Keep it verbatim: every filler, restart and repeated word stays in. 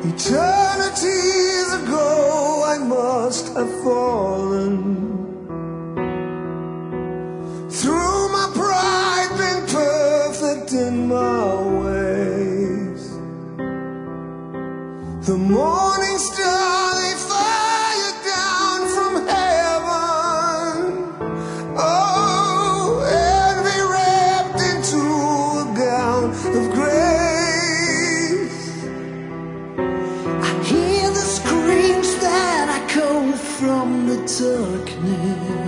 Eternities ago I must have fallen. Through my pride been perfect in my ways. The morning star they fire down from heaven. Oh, and be wrapped into a gown of grace. I hear the screams that echo from the darkness.